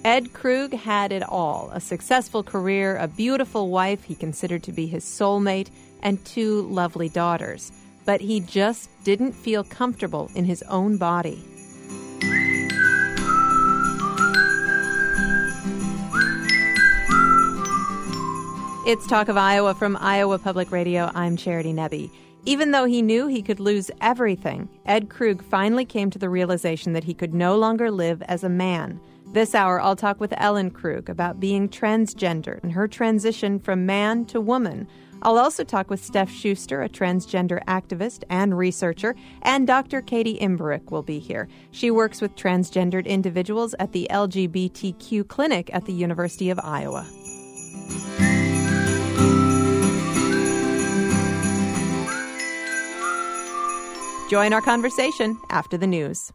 Ed Krug had it all: a successful career, a beautiful wife he considered to be his soulmate, and 2 lovely daughters. But he just didn't feel comfortable in his own body. It's Talk of Iowa from Iowa Public Radio. I'm Charity Nebbe. Even though he knew he could lose everything, Ed Krug finally came to the realization that he could no longer live as a man. This hour, I'll talk with Ellen Krug about being transgender and her transition from man to woman. I'll also talk with Steph Schuster, a transgender activist and researcher, and Dr. Katie Imbrich will be here. She works with transgendered individuals at the LGBTQ clinic at the University of Iowa. Join our conversation after the news.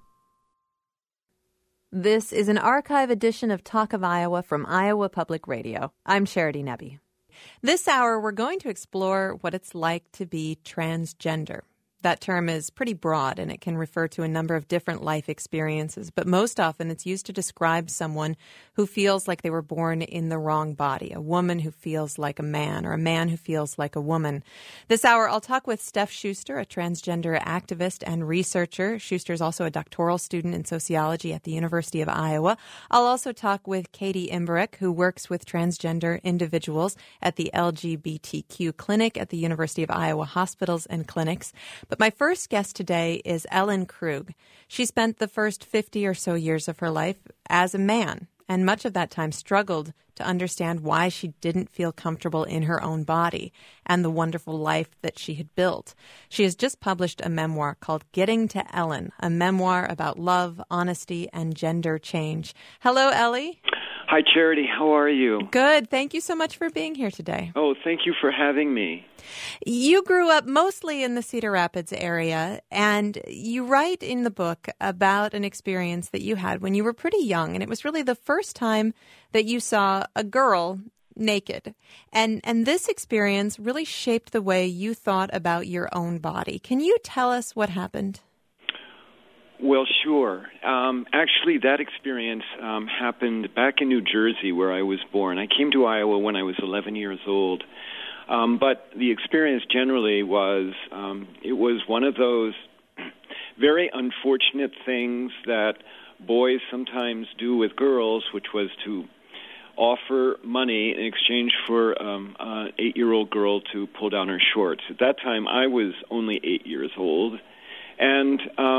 This is an archive edition of Talk of Iowa from Iowa Public Radio. I'm Charity Nebbe. This hour, we're going to explore what it's like to be transgender. That term is pretty broad, and it can refer to a number of different life experiences, but most often it's used to describe someone who feels like they were born in the wrong body, a woman who feels like a man, or a man who feels like a woman. This hour, I'll talk with Steph Schuster, a transgender activist and researcher. Schuster is also a doctoral student in sociology at the University of Iowa. I'll also talk with Katie Imbrich, who works with transgender individuals at the LGBTQ clinic at the University of Iowa Hospitals and Clinics. But my first guest today is Ellen Krug. She spent the first 50 or so years of her life as a man, and much of that time struggled to understand why she didn't feel comfortable in her own body and the wonderful life that she had built. She has just published a memoir called Getting to Ellen, a memoir about love, honesty, and gender change. Hello, Ellie. Hi, Charity. How are you? Good. Thank you so much for being here today. Oh, thank you for having me. You grew up mostly in the Cedar Rapids area, and you write in the book about an experience that you had when you were pretty young, and it was really the first time that you saw a girl naked. And this experience really shaped the way you thought about your own body. Can you tell us what happened? Well, sure. Actually, that experience happened back in New Jersey, where I was born. I came to Iowa when I was 11 years old. But the experience generally was, it was one of those very unfortunate things that boys sometimes do with girls, which was to offer money in exchange for an 8-year-old girl to pull down her shorts. At that time, I was only 8 years old. And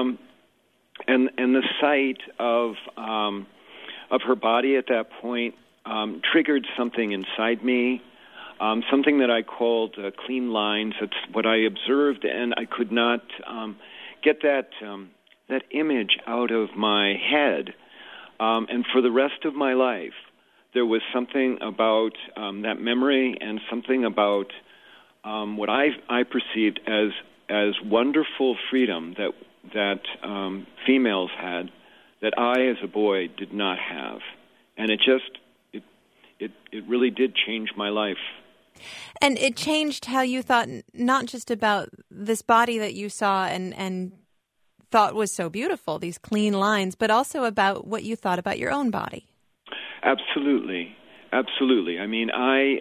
the sight of her body at that point triggered something inside me, something that I called clean lines. That's what I observed, and I could not get that image out of my head. And for the rest of my life, there was something about that memory and something about what I perceived as wonderful freedom that females had that I, as a boy, did not have. And it really did change my life. And it changed how you thought, not just about this body that you saw and thought was so beautiful, these clean lines, but also about what you thought about your own body. Absolutely. Absolutely. I mean,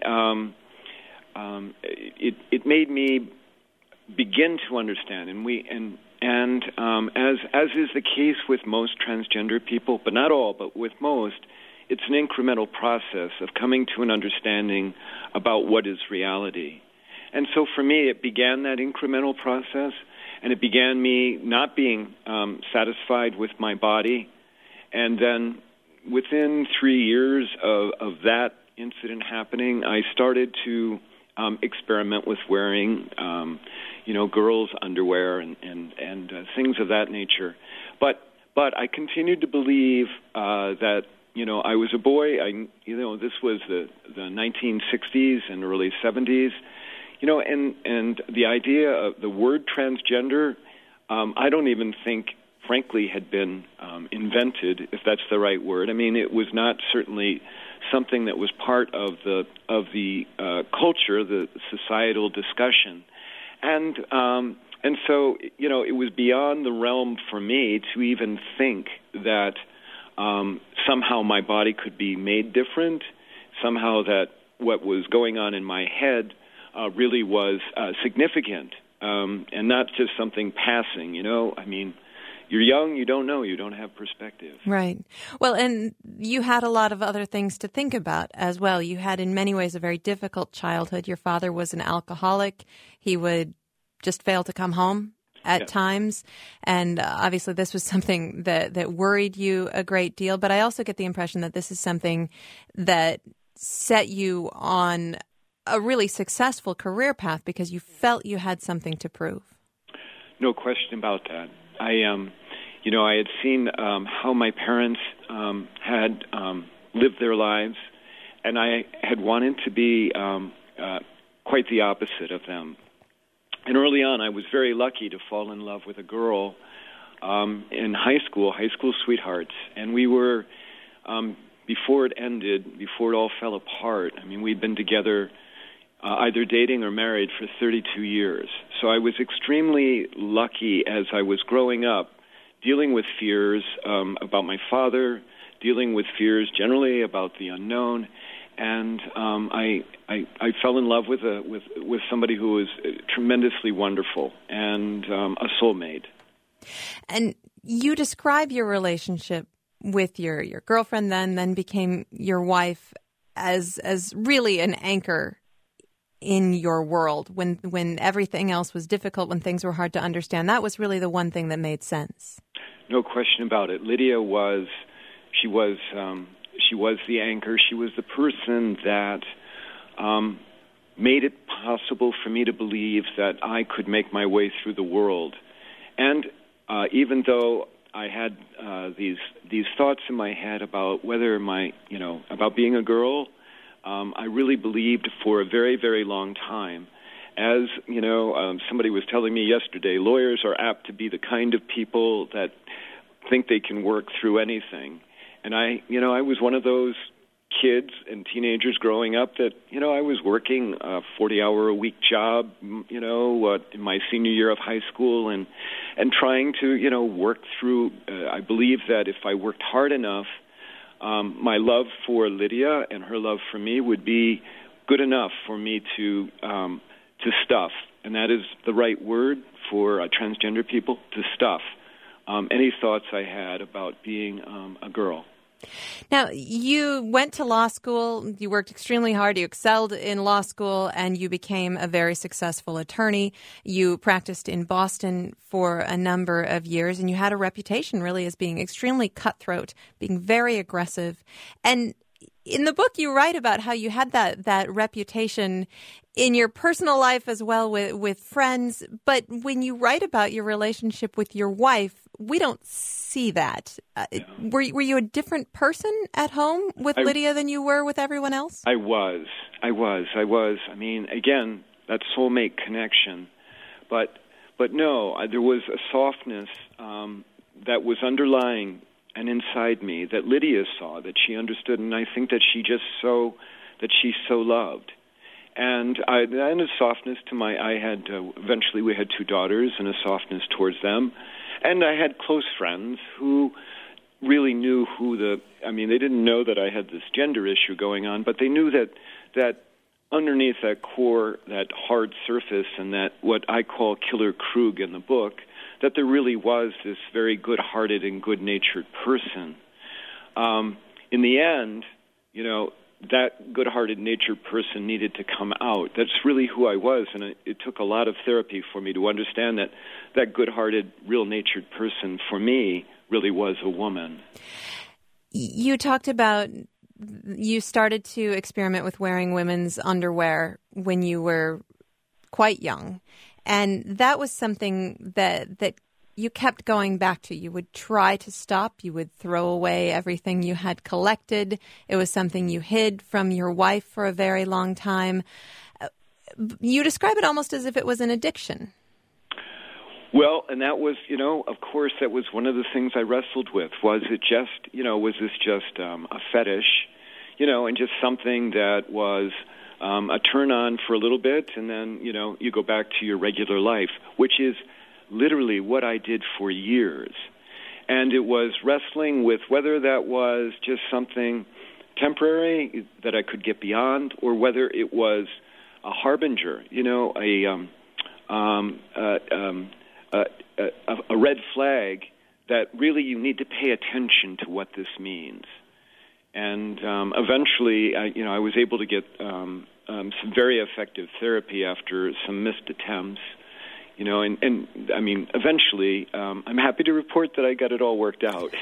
it made me begin to understand, and as is the case with most transgender people, but not all, but with most, it's an incremental process of coming to an understanding about what is reality. And so for me, it began that incremental process, and it began me not being satisfied with my body. And then within 3 years of that incident happening, I started to experiment with wearing girls' underwear and things of that nature. But I continued to believe that, I was a boy. This was the 1960s and early 70s, and the idea of the word transgender, I don't even think, frankly, had been invented, if that's the right word. I mean, it was not certainly something that was part of the culture, the societal discussion. And so, it was beyond the realm for me to even think that somehow my body could be made different, somehow that what was going on in my head really was significant, and not just something passing, I mean, you're young, you don't know, you don't have perspective. Right. Well, and you had a lot of other things to think about as well. You had, in many ways, a very difficult childhood. Your father was an alcoholic. He would just fail to come home at times. And obviously this was something that worried you a great deal. But I also get the impression that this is something that set you on a really successful career path because you felt you had something to prove. No question about that. I had seen how my parents had lived their lives, and I had wanted to be quite the opposite of them. And early on, I was very lucky to fall in love with a girl in high school sweethearts. And we were, before it ended, before it all fell apart, I mean, we'd been together either dating or married for 32 years. So I was extremely lucky as I was growing up, dealing with fears about my father, dealing with fears generally about the unknown. And I fell in love with somebody who was tremendously wonderful and a soulmate. And you describe your relationship with your girlfriend then became your wife as really an anchor in your world when everything else was difficult, when things were hard to understand. That was really the one thing that made sense. No question about it. Lydia was the anchor. She was the person that made it possible for me to believe that I could make my way through the world. And even though I had these thoughts in my head about whether about being a girl, I really believed for a very, very long time. As somebody was telling me yesterday, lawyers are apt to be the kind of people that think they can work through anything. And I was one of those kids and teenagers growing up that, I was working a 40-hour-a-week job, in my senior year of high school and trying to, work through. I believe that if I worked hard enough, my love for Lydia and her love for me would be good enough for me to stuff, and that is the right word for transgender people, to stuff any thoughts I had about being a girl. Now, you went to law school, you worked extremely hard, you excelled in law school, and you became a very successful attorney. You practiced in Boston for a number of years, and you had a reputation really as being extremely cutthroat, being very aggressive. And in the book, you write about how you had that reputation in your personal life as well with friends. But when you write about your relationship with your wife, we don't see that. Were you a different person at home with Lydia than you were with everyone else? I was. I mean, again, that soulmate connection. But no, there was a softness that was underlying and inside me that Lydia saw, that she understood, and I think that she so loved. And a softness to eventually we had 2 daughters, and a softness towards them. And I had close friends who really knew they didn't know that I had this gender issue going on, but they knew that underneath that core, that hard surface, and that what I call Killer Krug in the book, that there really was this very good-hearted and good-natured person. In the end, that good-hearted natured person needed to come out. That's really who I was, and it took a lot of therapy for me to understand that good-hearted, real-natured person for me really was a woman. You talked about you started to experiment with wearing women's underwear when you were quite young, and that was something that you kept going back to. You would try to stop. You would throw away everything you had collected. It was something you hid from your wife for a very long time. You describe it almost as if it was an addiction. Well, and that was, of course, that was one of the things I wrestled with. Was this just a fetish, and just something that was a turn on for a little bit, and then, you go back to your regular life, which is literally what I did for years. And it was wrestling with whether that was just something temporary that I could get beyond, or whether it was a harbinger, a red flag that really you need to pay attention to what this means. And eventually, I was able to get some very effective therapy after some missed attempts. And I mean, eventually, I'm happy to report that I got it all worked out.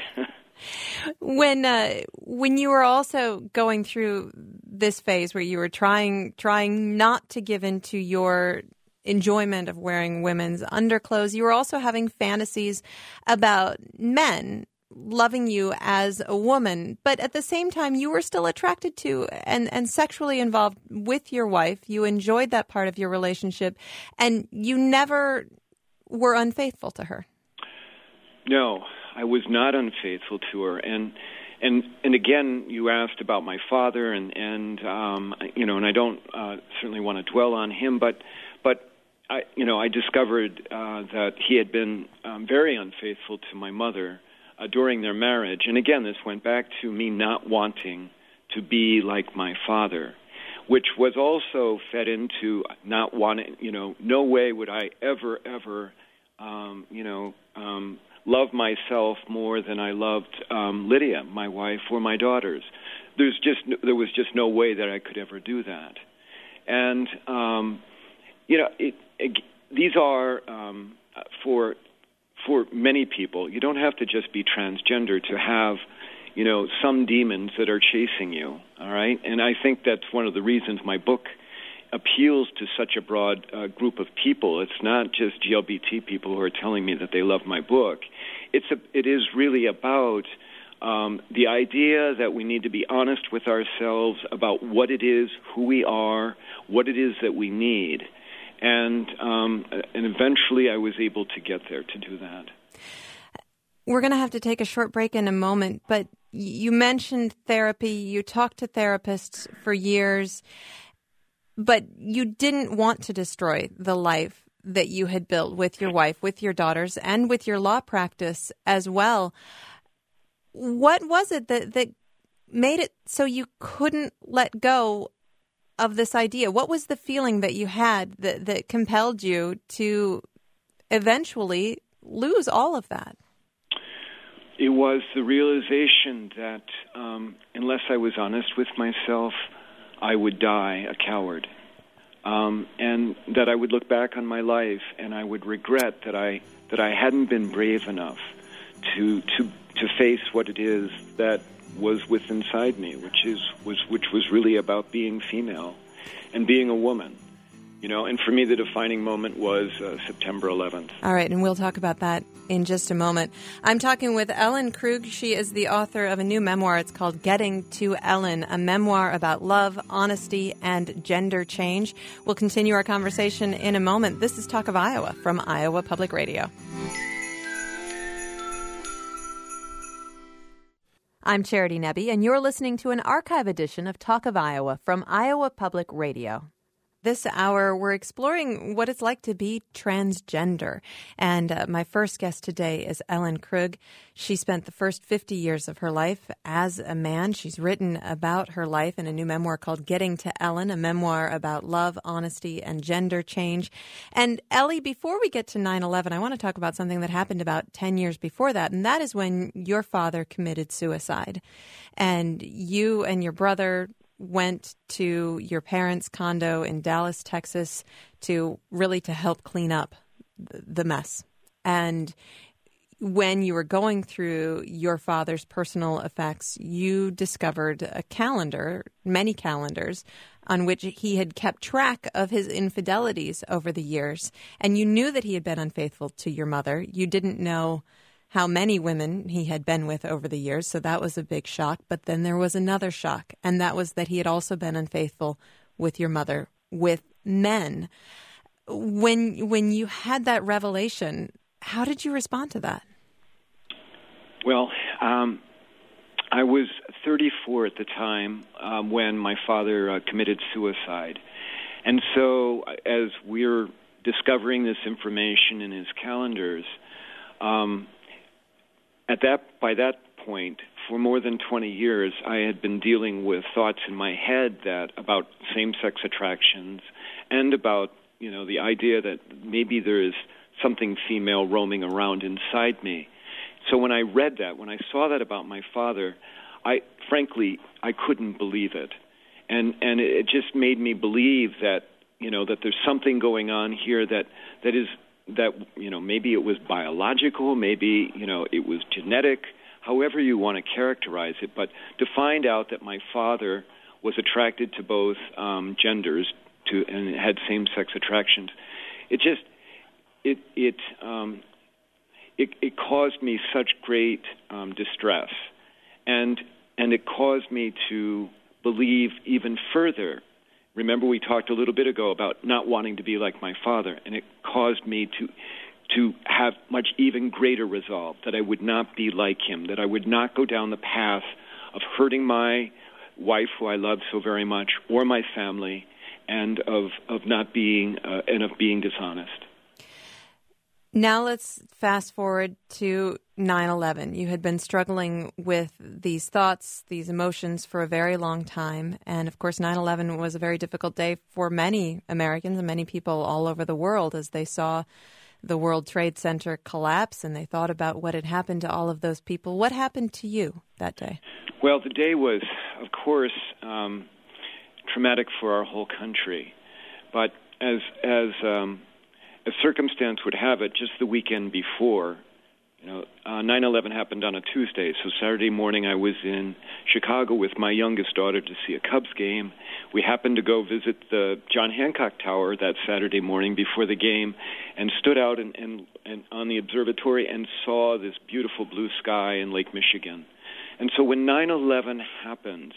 When you were also going through this phase where you were trying not to give in to your enjoyment of wearing women's underclothes, you were also having fantasies about men loving you as a woman, but at the same time you were still attracted to and sexually involved with your wife. You enjoyed that part of your relationship, and you never were unfaithful to her. No, I was not unfaithful to her, and again, you asked about my father, and I don't certainly want to dwell on him, but I discovered that he had been very unfaithful to my mother during their marriage. And again, this went back to me not wanting to be like my father, which was also fed into not wanting, no way would I ever, love myself more than I loved Lydia, my wife, or my daughters. There was just no way that I could ever do that. And, these are for many people. You don't have to just be transgender to have, some demons that are chasing you, all right? And I think that's one of the reasons my book appeals to such a broad group of people. It's not just GLBT people who are telling me that they love my book. It is really about the idea that we need to be honest with ourselves about what it is, who we are, what it is that we need. And eventually I was able to get there to do that. We're going to have to take a short break in a moment, but you mentioned therapy. You talked to therapists for years, but you didn't want to destroy the life that you had built with your wife, with your daughters, and with your law practice as well. What was it that made it so you couldn't let go of this idea? What was the feeling that you had that compelled you to eventually lose all of that? It was the realization that unless I was honest with myself, I would die a coward. And that I would look back on my life and I would regret that I hadn't been brave enough to face what it is that was within inside me, which was really about being female and being a woman. And for me, the defining moment was September 11th. All right, and we'll talk about that in just a moment. I'm talking with Ellen Krug. She is the author of a new memoir. It's called Getting to Ellen, a memoir about love, honesty, and gender change. We'll continue our conversation in a moment. This is Talk of Iowa from Iowa Public Radio. I'm Charity Nebbe, and you're listening to an archive edition of Talk of Iowa from Iowa Public Radio. This hour, we're exploring what it's like to be transgender. And my first guest today is Ellen Krug. She spent the first 50 years of her life as a man. She's written about her life in a new memoir called Getting to Ellen, a memoir about love, honesty, and gender change. And Ellie, before we get to 9/11, I want to talk about something that happened about 10 years before that, and that is when your father committed suicide. And you and your brother went to your parents' condo in Dallas, Texas, to help clean up the mess. And when you were going through your father's personal effects, you discovered a calendar, many calendars, on which he had kept track of his infidelities over the years. And you knew that he had been unfaithful to your mother. You didn't know how many women he had been with over the years, so that was a big shock. But then there was another shock, and that was that he had also been unfaithful with your mother, with men. When you had that revelation, how did you respond to that? Well, I was 34 at the time when my father committed suicide. And so as we're discovering this information in his calendars, by that point, for more than 20 years, I had been dealing with thoughts in my head about same-sex attractions and about, the idea that maybe there is something female roaming around inside me. So when I read that, when I saw that about my father, I couldn't believe it. And it just made me believe that, that there's something going on here that maybe it was biological, maybe, it was genetic, however you want to characterize it. But to find out that my father was attracted to both genders and had same-sex attractions, it caused me such great distress, and it caused me to believe even further. Remember, we talked a little bit ago about not wanting to be like my father, and it caused me to have much even greater resolve that I would not be like him, that I would not go down the path of hurting my wife, who I loved so very much, or my family, and of not being and of being dishonest. Now let's fast forward to 9/11. You had been struggling with these thoughts, these emotions for a very long time. And, of course, 9/11 was a very difficult day for many Americans and many people all over the world as they saw the World Trade Center collapse and they thought about what had happened to all of those people. What happened to you that day? Well, the day was, of course, traumatic for our whole country. But as circumstance would have it, just the weekend before, 9/11 happened on a Tuesday, so Saturday morning I was in Chicago with my youngest daughter to see a Cubs game. We happened to go visit the John Hancock Tower that Saturday morning before the game and stood out and on the observatory and saw this beautiful blue sky in Lake Michigan. And so when 9/11 happened,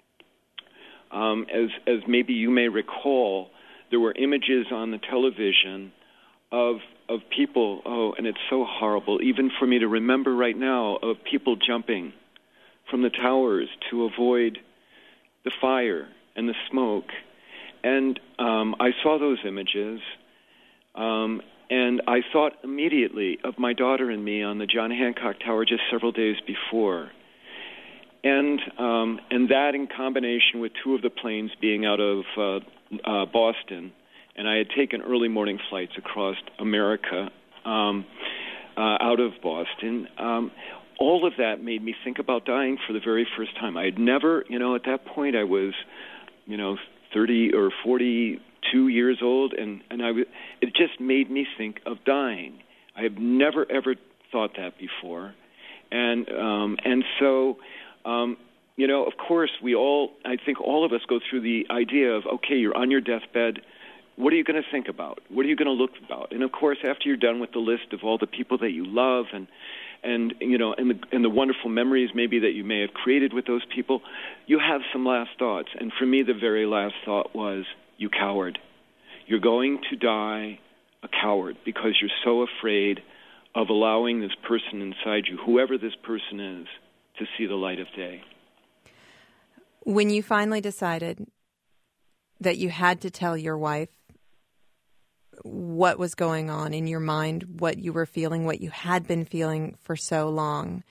as maybe you may recall, there were images on the television of people, and it's so horrible, even for me to remember right now, of people jumping from the towers to avoid the fire and the smoke. And I saw those images, and I thought immediately of my daughter and me on the John Hancock Tower just several days before. And that in combination with two of the planes being out of Boston, and I had taken early morning flights across America out of Boston. All of that made me think about dying for the very first time. I had never, at that point I was, 30 or 42 years old, and it just made me think of dying. I have never, ever thought that before. And so, of course, I think all of us go through the idea of, okay, you're on your deathbed. What are you going to think about? What are you going to look about? And of course, after you're done with the list of all the people that you love and the wonderful memories maybe that you may have created with those people, you have some last thoughts. And for me, the very last thought was, you coward. You're going to die a coward because you're so afraid of allowing this person inside you, whoever this person is, to see the light of day. When you finally decided that you had to tell your wife what was going on in your mind, what you were feeling, what you had been feeling for so long,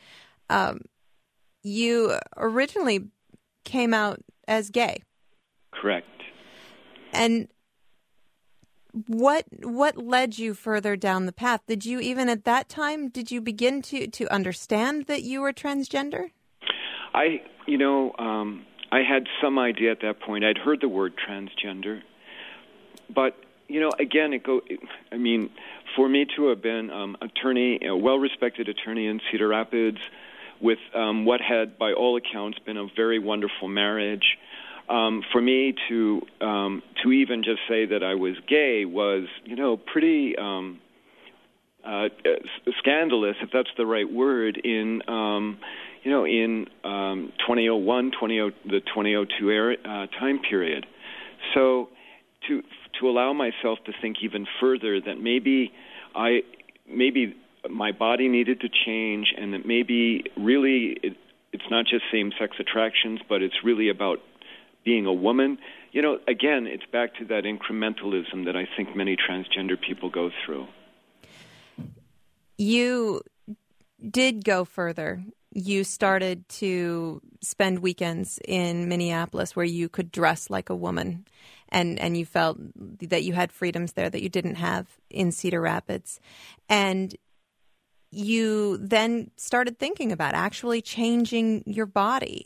you originally came out as gay. Correct. And what led you further down the path? Did you even at that time, did you begin to understand that you were transgender? I had some idea at that point. I'd heard the word transgender, but again, for me to have been a well-respected attorney in Cedar Rapids, with what had, by all accounts, been a very wonderful marriage, for me to even just say that I was gay was, pretty scandalous, if that's the right word, in 2001, the 2002 time period. So to allow myself to think even further that maybe my body needed to change, and that maybe really it's not just same-sex attractions, but it's really about being a woman. Again, it's back to that incrementalism that I think many transgender people go through. You did go further. You started to spend weekends in Minneapolis where you could dress like a woman, and you felt that you had freedoms there that you didn't have in Cedar Rapids. And you then started thinking about actually changing your body.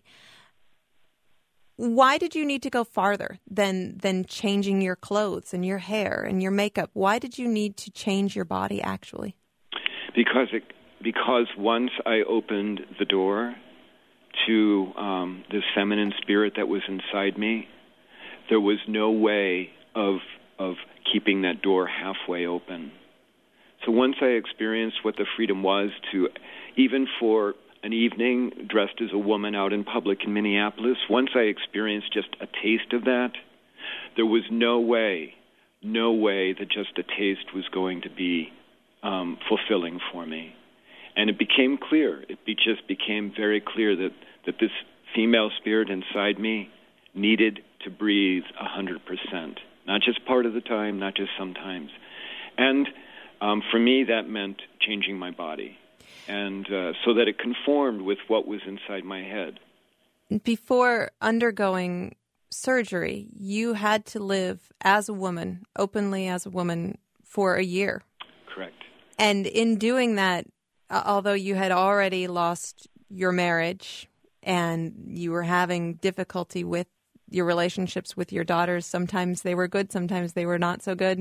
Why did you need to go farther than changing your clothes and your hair and your makeup? Why did you need to change your body actually? Because once I opened the door to this feminine spirit that was inside me, there was no way of keeping that door halfway open. So once I experienced what the freedom was to, even for an evening dressed as a woman out in public in Minneapolis, once I experienced just a taste of that, there was no way that just a taste was going to be fulfilling for me. And it became clear, just became very clear that this female spirit inside me needed to breathe 100%, not just part of the time, not just sometimes. And for me, that meant changing my body, and so that it conformed with what was inside my head. Before undergoing surgery, you had to live as a woman, openly as a woman, for a year. Correct. And in doing that, although you had already lost your marriage and you were having difficulty with your relationships with your daughters, sometimes they were good, sometimes they were not so good,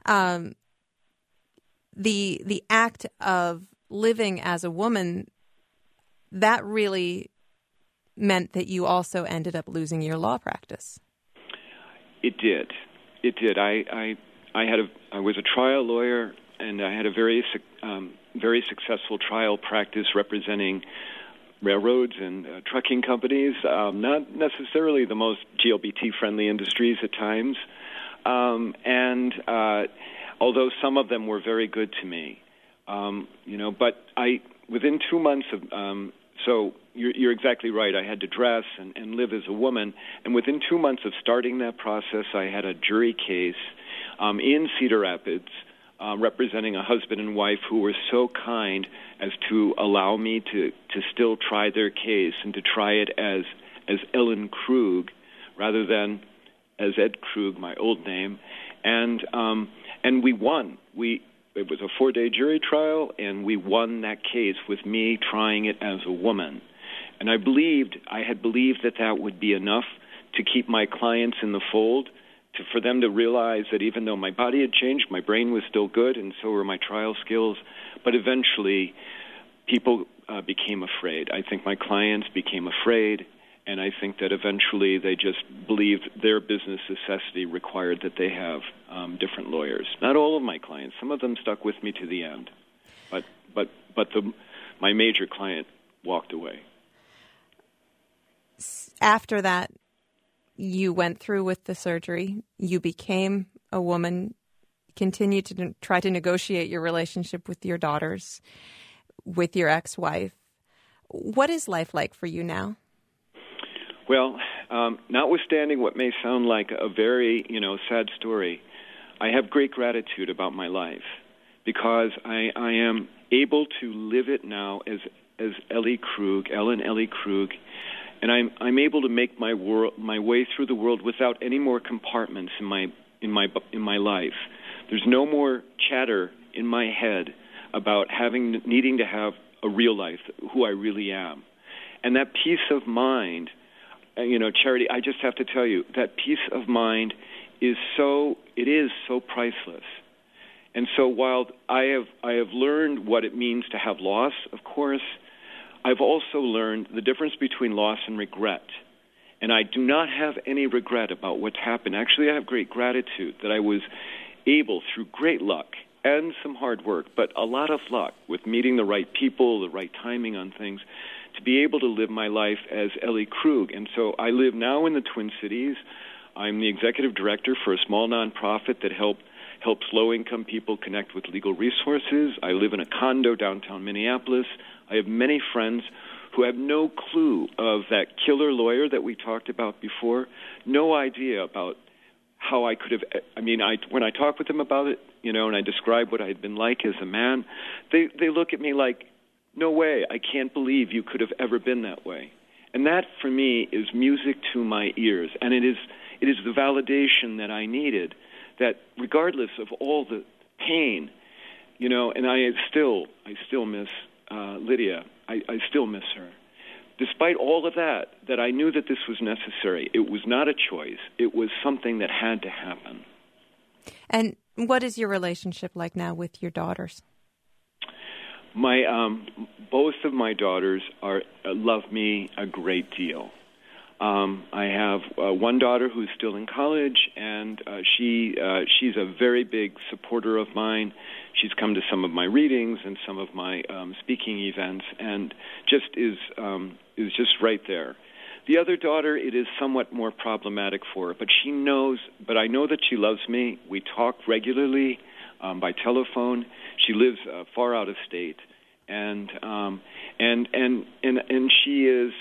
the act of living as a woman, that really meant that you also ended up losing your law practice. It did. I was a trial lawyer, and I had a very successful trial practice representing railroads and trucking companies, not necessarily the most GLBT-friendly industries at times, and although some of them were very good to me, but within 2 months of, so you're exactly right, I had to dress and live as a woman, and within 2 months of starting that process, I had a jury case in Cedar Rapids representing a husband and wife who were so kind as to allow me to still try their case and to try it as Ellen Krug rather than as Ed Krug, my old name, and we won. It was a 4-day jury trial, and we won that case with me trying it as a woman. And I had believed that would be enough to keep my clients in the fold, for them to realize that even though my body had changed, my brain was still good, and so were my trial skills. But eventually, people became afraid. I think my clients became afraid, and I think that eventually they just believed their business necessity required that they have different lawyers. Not all of my clients. Some of them stuck with me to the end, but my major client walked away. After that, you went through with the surgery. You became a woman, continued to try to negotiate your relationship with your daughters, with your ex-wife. What is life like for you now? Well, notwithstanding what may sound like a very, sad story, I have great gratitude about my life because I am able to live it now as Ellen Ellie Krug, and I'm able to make my way through the world without any more compartments in my life. There's no more chatter in my head about needing to have a real life, who I really am, and that peace of mind. Charity, I just have to tell you, that peace of mind is so priceless. And so while I have learned what it means to have loss, of course, I've also learned the difference between loss and regret. And I do not have any regret about what's happened. Actually, I have great gratitude that I was able, through great luck and some hard work, but a lot of luck with meeting the right people, the right timing on things, to be able to live my life as Ellie Krug. And so I live now in the Twin Cities. I'm the executive director for a small nonprofit that helps low-income people connect with legal resources. I live in a condo downtown Minneapolis. I have many friends who have no clue of that killer lawyer that we talked about before, no idea about how I could have, when I talk with them about it, and I describe what I had been like as a man, they look at me like no way, I can't believe you could have ever been that way. And that, for me, is music to my ears. And it is the validation that I needed, that regardless of all the pain, and I still miss Lydia. I still miss her. Despite all of that I knew that this was necessary. It was not a choice. It was something that had to happen. And what is your relationship like now with your daughters? Both of my daughters love me a great deal. I have one daughter who's still in college, and she's a very big supporter of mine. She's come to some of my readings and some of my speaking events, and just is just right there. The other daughter, it is somewhat more problematic for her, but she knows. But I know that she loves me. We talk regularly by telephone. She lives far out of state, and she is.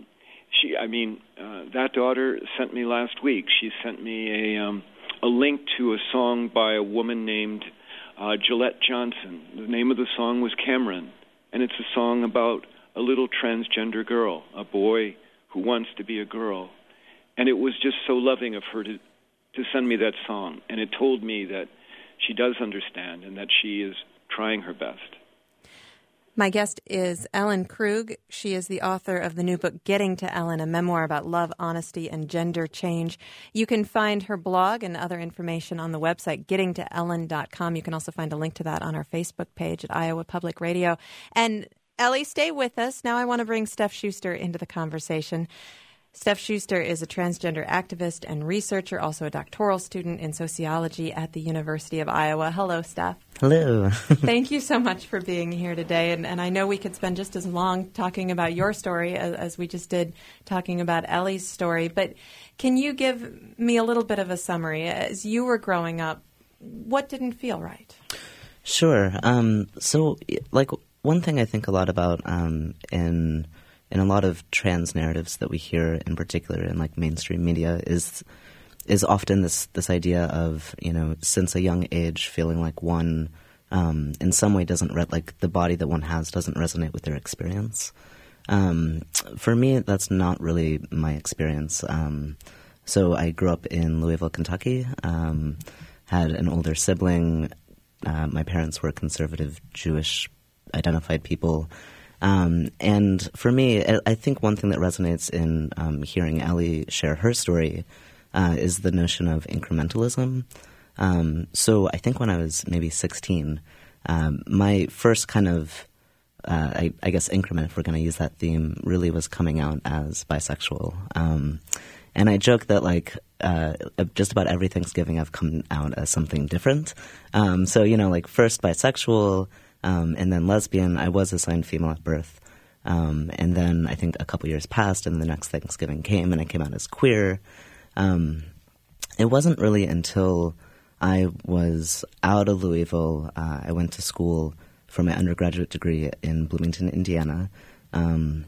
That daughter sent me last week. She sent me a link to a song by a woman named Gillette Johnson. The name of the song was Cameron, and it's a song about a little transgender girl, a boy who wants to be a girl. And it was just so loving of her to send me that song, and it told me that she does understand and that she is trying her best. My guest is Ellen Krug. She is the author of the new book, Getting to Ellen, a memoir about love, honesty, and gender change. You can find her blog and other information on the website, gettingtoellen.com. You can also find a link to that on our Facebook page at Iowa Public Radio. And Ellie, stay with us. Now I want to bring Steph Schuster into the conversation. Steph Schuster is a transgender activist and researcher, also a doctoral student in sociology at the University of Iowa. Hello, Steph. Hello. Thank you so much for being here today. And I know we could spend just as long talking about your story as we just did talking about Ellie's story. But can you give me a little bit of a summary? As you were growing up, what didn't feel right? Sure. So, one thing I think a lot about in a lot of trans narratives that we hear, in particular in mainstream media, is often this idea of, since a young age, feeling like one in some way doesn't the body that one has doesn't resonate with their experience. For me, that's not really my experience. So I grew up in Louisville, Kentucky, had an older sibling. My parents were conservative Jewish identified people. And for me, I think one thing that resonates in hearing Ellie share her story is the notion of incrementalism. So I think when I was maybe 16, my first kind of, I guess, increment, if we're going to use that theme, really was coming out as bisexual. And I joke that, just about every Thanksgiving I've come out as something different. So, first bisexual, and then lesbian. I was assigned female at birth. And then I think a couple years passed, and the next Thanksgiving came, and I came out as queer. It wasn't really until I was out of Louisville, I went to school for my undergraduate degree in Bloomington, Indiana. And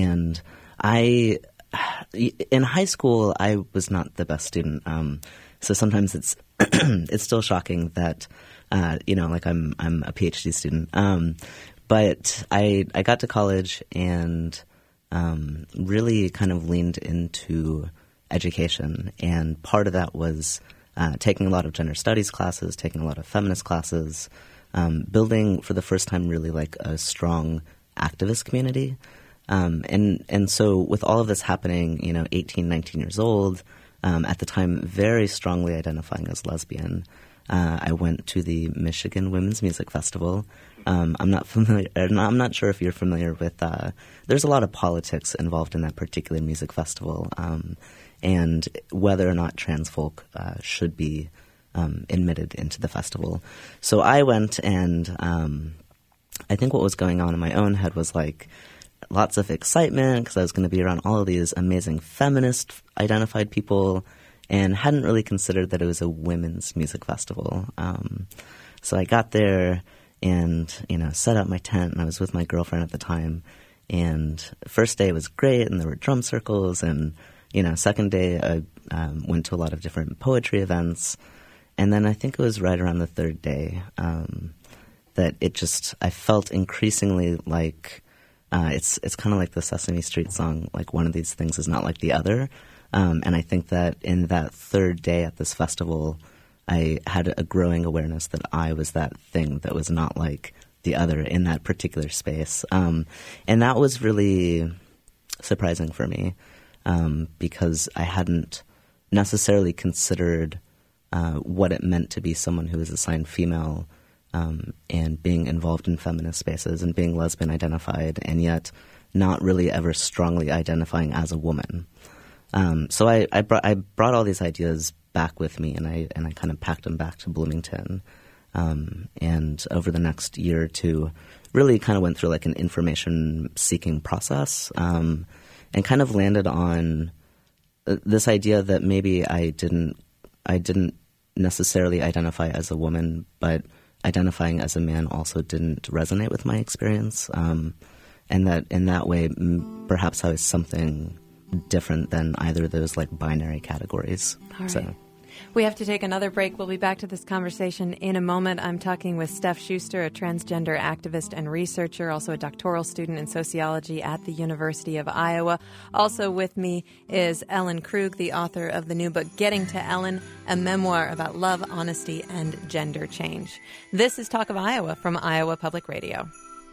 in high school, I was not the best student. So sometimes it's it's still shocking that I'm a PhD student. But I got to college and really kind of leaned into education, and part of that was taking a lot of gender studies classes, taking a lot of feminist classes, building for the first time really a strong activist community. And so with all of this happening, 18, 19 years old, at the time very strongly identifying as lesbian, I went to the Michigan Women's Music Festival. I'm not sure if you're familiar with, there's a lot of politics involved in that particular music festival, and whether or not trans folk should be admitted into the festival. So I went, and I think what was going on in my own head was lots of excitement because I was going to be around all of these amazing feminist identified people, and hadn't really considered that it was a women's music festival. So I got there and, set up my tent, and I was with my girlfriend at the time. And first day was great, and there were drum circles. And, second day I went to a lot of different poetry events. And then I think it was right around the third day, that I felt increasingly like it's kind of like the Sesame Street song, like one of these things is not like the other. And I think that in that third day at this festival, I had a growing awareness that I was that thing that was not like the other in that particular space. And that was really surprising for me because I hadn't necessarily considered what it meant to be someone who was assigned female and being involved in feminist spaces and being lesbian identified and yet not really ever strongly identifying as a woman. So I brought all these ideas back with me, and I kind of packed them back to Bloomington. And over the next year or two, really kind of went through like an information-seeking process, and kind of landed on this idea that maybe I didn't necessarily identify as a woman, but identifying as a man also didn't resonate with my experience, and that in that way, perhaps I was something different than either of those like binary categories. All right. So. We have to take another break. We'll be back to this conversation in a moment. I'm talking with Steph Schuster, a transgender activist and researcher, also a doctoral student in sociology at the University of Iowa. Also with me is Ellen Krug, the author of the new book, Getting to Ellen, a memoir about love, honesty, and gender change. This is Talk of Iowa from Iowa Public Radio.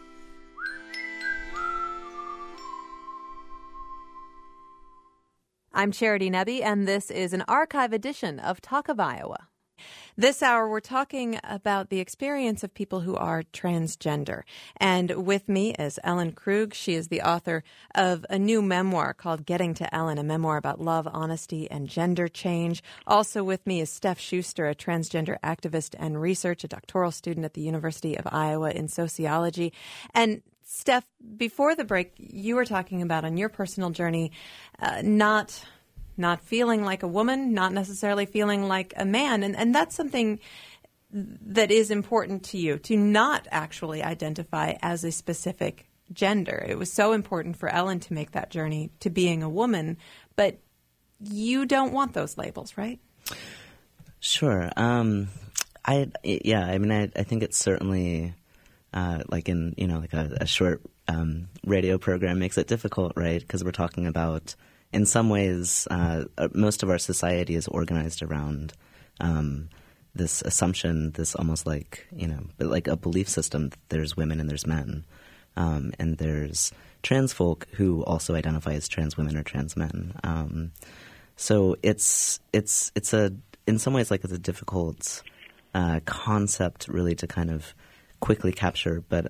I'm Charity Nebbe, and this is an archive edition of Talk of Iowa. This hour, we're talking about the experience of people who are transgender. And with me is Ellen Krug. She is the author of a new memoir called Getting to Ellen, a memoir about love, honesty, and gender change. Also with me is Steph Schuster, a transgender activist and researcher, a doctoral student at the University of Iowa in sociology. And Steph, before the break, you were talking about on your personal journey, not feeling like a woman, not necessarily feeling like a man. And that's something that is important to you, to not actually identify as a specific gender. It was so important for Ellen to make that journey to being a woman, but you don't want those labels, right? Sure. I think it's certainly... like in, like a short radio program makes it difficult, right? Because we're talking about, in some ways, most of our society is organized around this assumption, this almost like, like a belief system. There's women and there's men. And there's trans folk who also identify as trans women or trans men. So it's in some ways like it's a difficult concept really to kind of quickly capture, but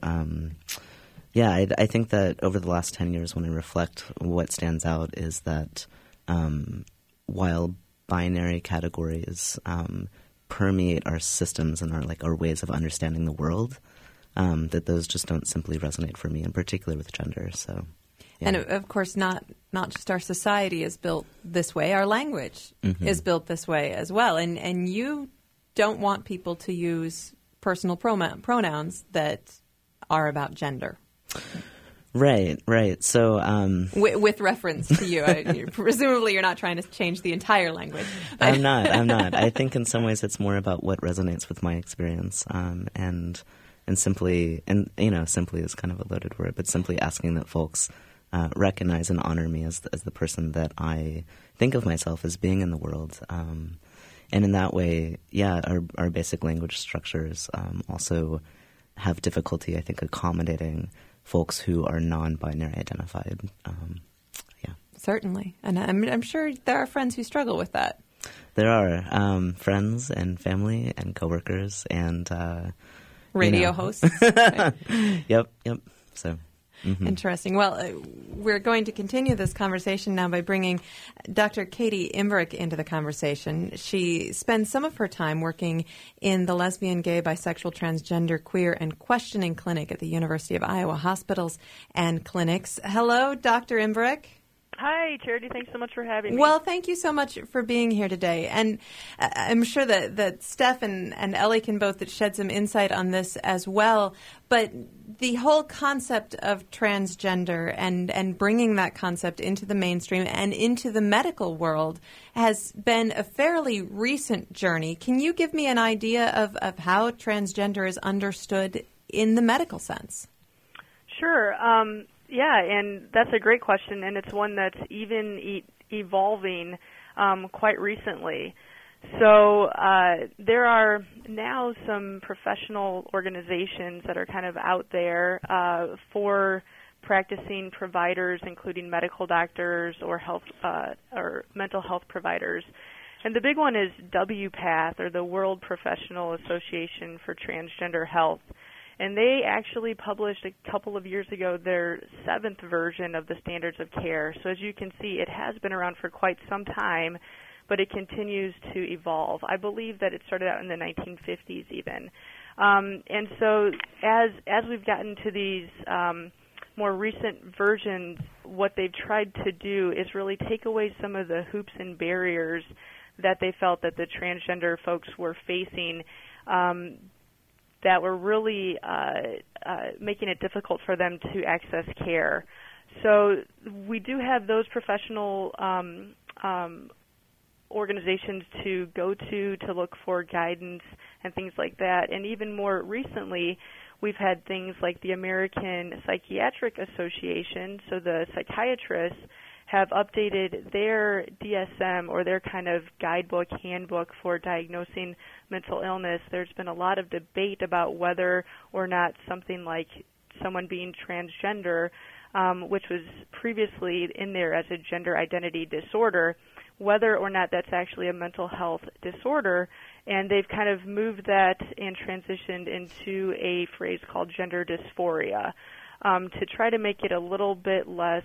I think that over the last 10 years when I reflect, what stands out is that while binary categories permeate our systems and our ways of understanding the world, that those just don't simply resonate for me, in particular with gender. So, yeah. And of course, not just our society is built this way, our language is built this way as well, and you don't want people to use personal pronouns that are about gender. Right. So, with reference to you, presumably you're not trying to change the entire language. I'm not. I think in some ways it's more about what resonates with my experience, and simply is kind of a loaded word, but simply asking that folks recognize and honor me as the person that I think of myself as being in the world. And in that way, our basic language structures also have difficulty, I think, accommodating folks who are non-binary identified. Certainly. And I'm sure there are friends who struggle with that. There are friends and family and coworkers and radio hosts. Yep. So. Mm-hmm. Interesting. Well, we're going to continue this conversation now by bringing Dr. Katie Imbrich into the conversation. She spends some of her time working in the lesbian, gay, bisexual, transgender, queer, and questioning clinic at the University of Iowa Hospitals and Clinics. Hello, Dr. Imbrich. Hi, Charity. Thanks so much for having me. Well, thank you so much for being here today. And I'm sure that Steph and Ellie can both shed some insight on this as well. But the whole concept of transgender and bringing that concept into the mainstream and into the medical world has been a fairly recent journey. Can you give me an idea of how transgender is understood in the medical sense? Sure. Yeah, and that's a great question, and it's one that's even evolving quite recently. So there are now some professional organizations that are kind of out there for practicing providers, including medical doctors or health or mental health providers. And the big one is WPATH, or the World Professional Association for Transgender Health. And they actually published a couple of years ago their 7th version of the Standards of Care. So as you can see, it has been around for quite some time, but it continues to evolve. I believe that it started out in the 1950s even. And so as we've gotten to these more recent versions, what they've tried to do is really take away some of the hoops and barriers that they felt that the transgender folks were facing that were really making it difficult for them to access care. So we do have those professional organizations to go to look for guidance and things like that. And even more recently, we've had things like the American Psychiatric Association, so the psychiatrists have updated their DSM, or their kind of guidebook, handbook for diagnosing mental illness. There's been a lot of debate about whether or not something like someone being transgender, which was previously in there as a gender identity disorder, whether or not that's actually a mental health disorder. And they've kind of moved that and transitioned into a phrase called gender dysphoria, to try to make it a little bit less,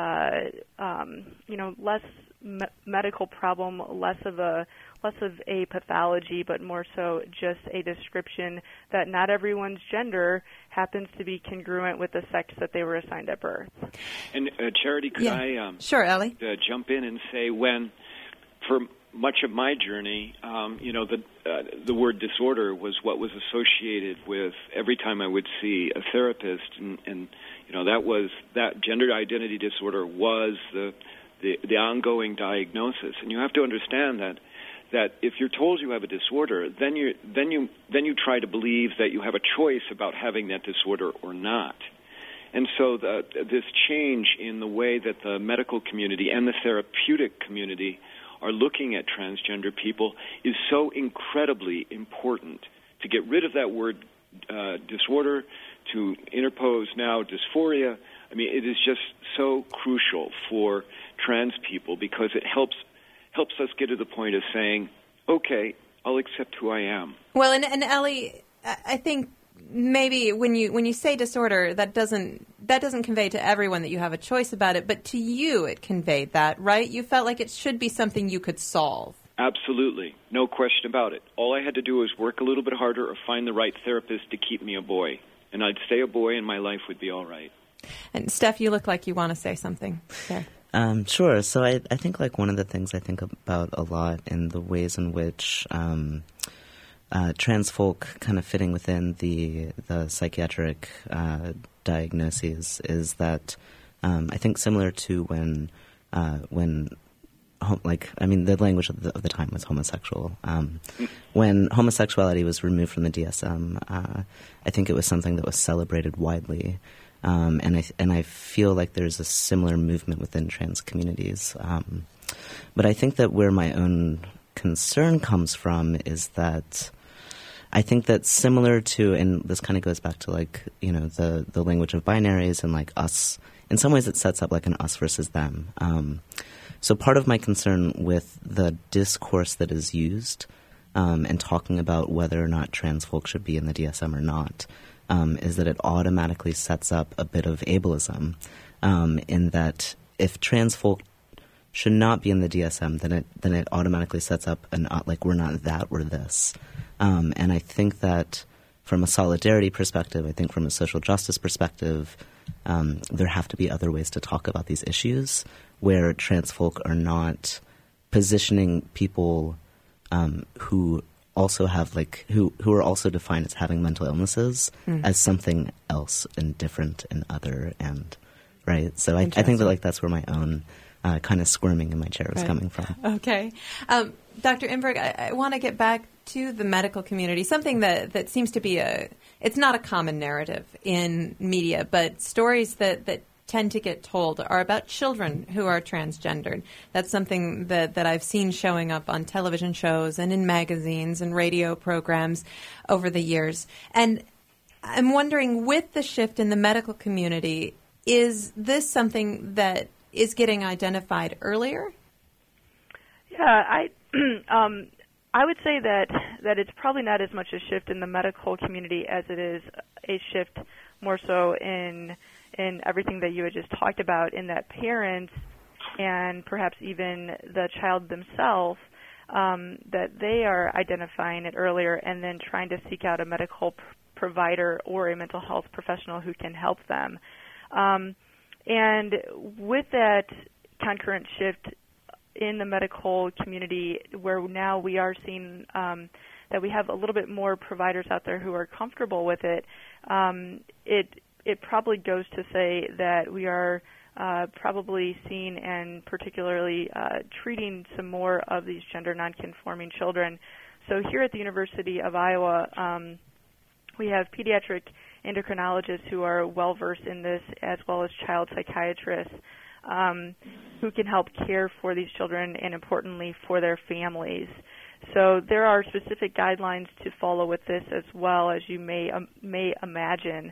less medical problem, less of a pathology, but more so just a description that not everyone's gender happens to be congruent with the sex that they were assigned at birth. And Charity, could I sure, Ellie, jump in and say, when for much of my journey, the word disorder was what was associated with every time I would see a therapist, and that gender identity disorder was the ongoing diagnosis. And you have to understand that if you're told you have a disorder, then you try to believe that you have a choice about having that disorder or not. And so this change in the way that the medical community and the therapeutic community are looking at transgender people is so incredibly important. To get rid of that word disorder, to interpose now dysphoria, I mean, it is just so crucial for trans people, because it helps us get to the point of saying, okay, I'll accept who I am. Well, and Ellie, I think maybe when you say disorder, that doesn't convey to everyone that you have a choice about it, but to you it conveyed that, right? You felt like it should be something you could solve. Absolutely. No question about it. All I had to do was work a little bit harder or find the right therapist to keep me a boy. And I'd stay a boy and my life would be all right. And Steph, you look like you want to say something there. Sure. So I think like one of the things I think about a lot in the ways in which trans folk kind of fitting within the psychiatric diagnoses is that I think similar to when the language of the time was homosexual. When homosexuality was removed from the DSM, I think it was something that was celebrated widely. And I feel like there's a similar movement within trans communities. But I think that where my own concern comes from is that I think that similar to, and this kind of goes back to the language of binaries and like us, in some ways it sets up like an us versus them. So part of my concern with the discourse that is used and talking about whether or not trans folk should be in the DSM or not is that it automatically sets up a bit of ableism in that if trans folk should not be in the DSM, then it automatically sets up we're not that, we're this. And I think that from a solidarity perspective, I think from a social justice perspective, there have to be other ways to talk about these issues where trans folk are not positioning people who also have who are also defined as having mental illnesses as something else and different and other, and right. So I think that that's where my own kind of squirming in my chair was coming from. Okay, Dr. Imberg, I want to get back to the medical community. Something that seems to be it's not a common narrative in media, but stories that tend to get told are about children who are transgendered. That's something that I've seen showing up on television shows and in magazines and radio programs over the years. And I'm wondering, with the shift in the medical community, is this something that is getting identified earlier? Yeah, I would say that it's probably not as much a shift in the medical community as it is a shift more so in everything that you had just talked about, in that parents and perhaps even the child themselves, that they are identifying it earlier and then trying to seek out a medical provider or a mental health professional who can help them. And with that concurrent shift in the medical community, where now we are seeing that we have a little bit more providers out there who are comfortable with it, it probably goes to say that we are probably seeing and particularly treating some more of these gender nonconforming children. So here at the University of Iowa, we have pediatric endocrinologists who are well-versed in this, as well as child psychiatrists who can help care for these children and, importantly, for their families. So there are specific guidelines to follow with this, as well as you may imagine.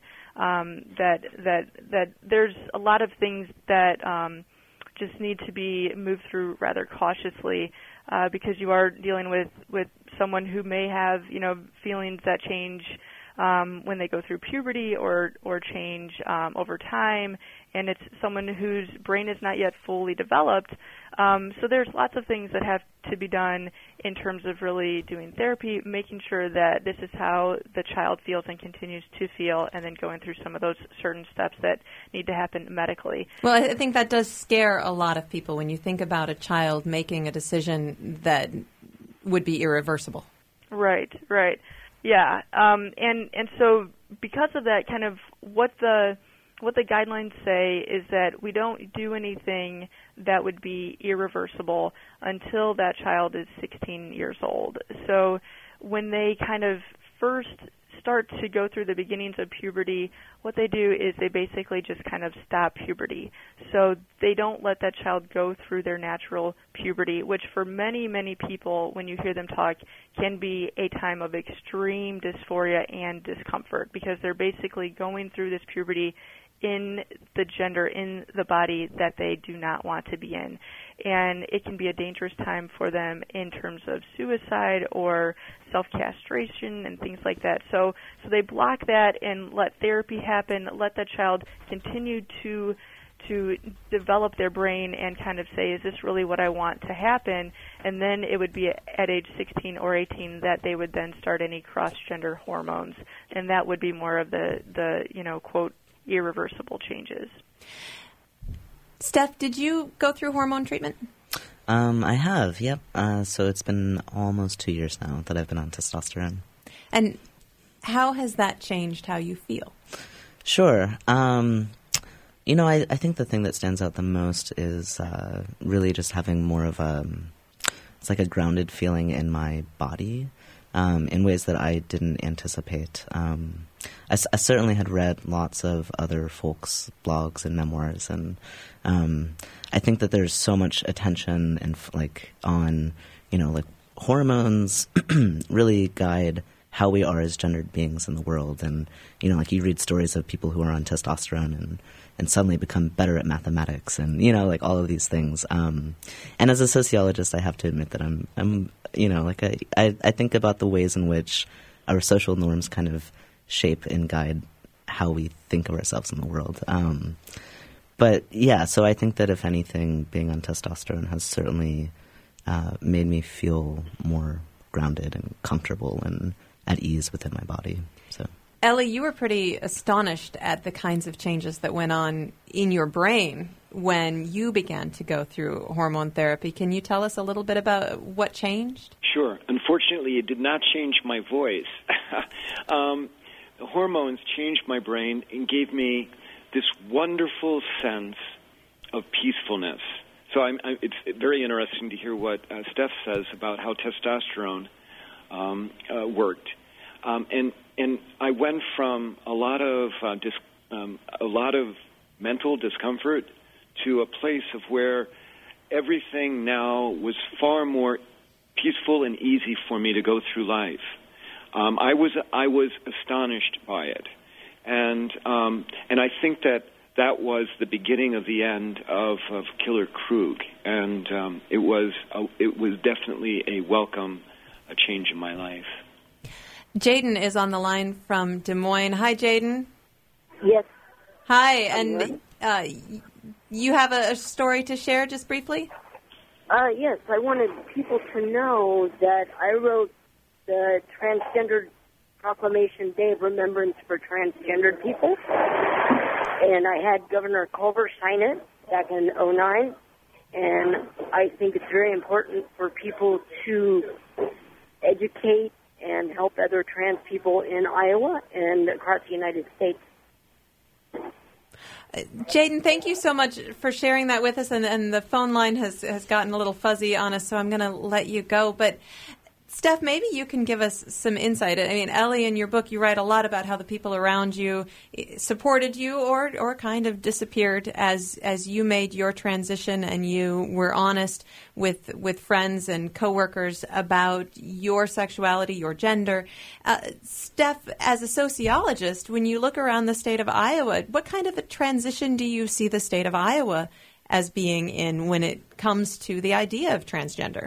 That there's a lot of things that just need to be moved through rather cautiously, because you are dealing with someone who may have, feelings that change when they go through puberty or change over time, and it's someone whose brain is not yet fully developed. So there's lots of things that have to be done in terms of really doing therapy, making sure that this is how the child feels and continues to feel, and then going through some of those certain steps that need to happen medically. Well, I think that does scare a lot of people when you think about a child making a decision that would be irreversible. Right. Yeah, and so because of that, kind of what the guidelines say is that we don't do anything that would be irreversible until that child is 16 years old. So when they kind of first start to go through the beginnings of puberty, what they do is they basically just kind of stop puberty. So they don't let that child go through their natural puberty, which for many, many people, when you hear them talk, can be a time of extreme dysphoria and discomfort, because they're basically going through this puberty in the gender, in the body that they do not want to be in. And it can be a dangerous time for them in terms of suicide or self-castration and things like that. So they block that and let therapy happen, let that child continue to develop their brain and kind of say, is this really what I want to happen? And then it would be at age 16 or 18 that they would then start any cross-gender hormones. And that would be more of the quote, irreversible changes. Steph, did you go through hormone treatment? I have, yep. So it's been almost 2 years now that I've been on testosterone. And how has that changed how you feel? Sure. I think the thing that stands out the most is really just having more of it's like a grounded feeling in my body in ways that I didn't anticipate. I certainly had read lots of other folks' blogs and memoirs, and I think that there's so much attention and on hormones really guide how we are as gendered beings in the world. And you read stories of people who are on testosterone and suddenly become better at mathematics, and all of these things. And as a sociologist, I have to admit that I think about the ways in which our social norms kind of shape and guide how we think of ourselves in the world. But yeah, so I think that if anything, being on testosterone has certainly made me feel more grounded and comfortable and at ease within my body. So, Ellie, you were pretty astonished at the kinds of changes that went on in your brain when you began to go through hormone therapy. Can you tell us a little bit about what changed? Sure. Unfortunately, it did not change my voice. The hormones changed my brain and gave me this wonderful sense of peacefulness. So it's very interesting to hear what Steph says about how testosterone worked. And I went from a lot of mental discomfort to a place of where everything now was far more peaceful and easy for me to go through life. I was astonished by it, and I think that was the beginning of the end of Killer Krug, and it was definitely a welcome change in my life. Jaden is on the line from Des Moines. Hi, Jaden. Yes. Hi, and you have a story to share just briefly? Yes, I wanted people to know that I wrote the Transgender Proclamation Day of Remembrance for Transgendered People, and I had Governor Culver sign it back in 2009, and I think it's very important for people to educate and help other trans people in Iowa and across the United States. Jaden, thank you so much for sharing that with us, and the phone line has gotten a little fuzzy on us, so I'm going to let you go. But Steph, maybe you can give us some insight. I mean, Ellie, in your book, you write a lot about how the people around you supported you or kind of disappeared as you made your transition and you were honest with friends and coworkers about your sexuality, your gender. Steph, as a sociologist, when you look around the state of Iowa, what kind of a transition do you see the state of Iowa as being in when it comes to the idea of transgender?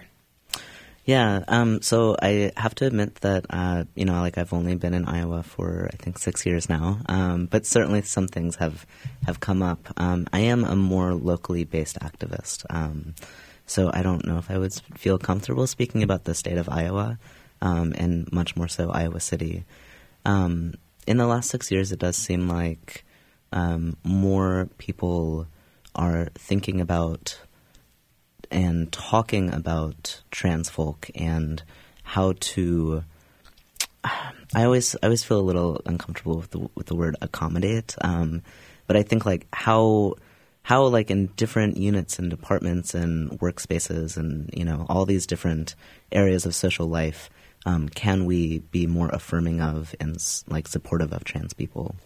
Yeah, so I have to admit that, I've only been in Iowa for, I think, 6 years now, but certainly some things have come up. I am a more locally based activist, so I don't know if I would feel comfortable speaking about the state of Iowa, and much more so Iowa City. In the last 6 years, it does seem like more people are thinking about and talking about trans folk and how to. I always feel a little uncomfortable with the word accommodate, but I think like how like in different units and departments and workspaces and all these different areas of social life, can we be more affirming of and like supportive of trans people?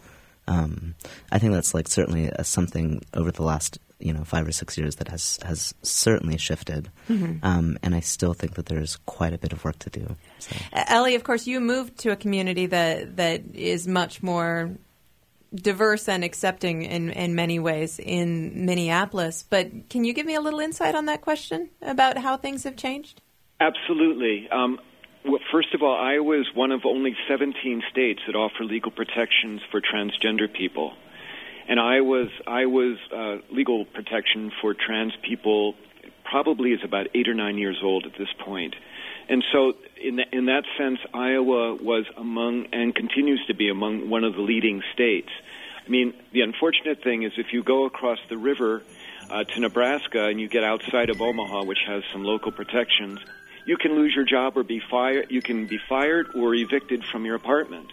I think that's like certainly something over the last 5 or 6 years that has certainly shifted, and I still think that there's quite a bit of work to do. So. Ellie, of course, you moved to a community that is much more diverse and accepting in many ways in Minneapolis, but can you give me a little insight on that question about how things have changed? Absolutely. Well, first of all, Iowa is one of only 17 states that offer legal protections for transgender people. And Iowa's legal protection for trans people probably is about 8 or 9 years old at this point. And so in that sense, Iowa was among and continues to be among one of the leading states. I mean, the unfortunate thing is if you go across the river to Nebraska and you get outside of Omaha, which has some local protections, you can lose your job or be fired. You can be fired or evicted from your apartment.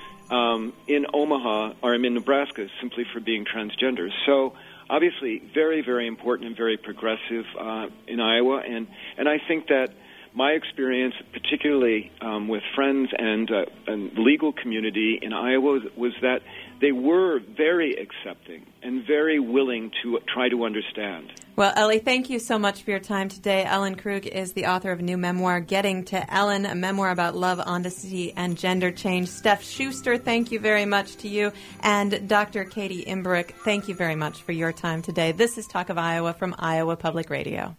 In Omaha or in Nebraska simply for being transgender. So obviously very, very important and very progressive in Iowa. And I think that my experience, particularly with friends and the legal community in Iowa, was that they were very accepting and very willing to try to understand. Well, Ellie, thank you so much for your time today. Ellen Krug is the author of a new memoir, Getting to Ellen, a memoir about love, honesty, and gender change. Steph Schuster, thank you very much to you. And Dr. Katie Imbruch, thank you very much for your time today. This is Talk of Iowa from Iowa Public Radio.